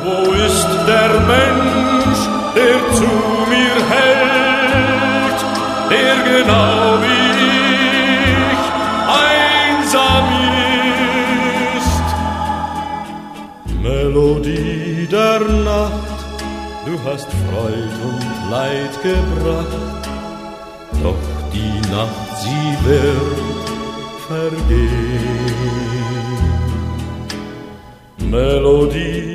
Wo ist der Mensch, der zu mir hält, der genau wie ich einsam ist? Melodie der Nacht, du hast Freud und Leid gebracht, doch die Nacht, sie wird vergehen. Melodie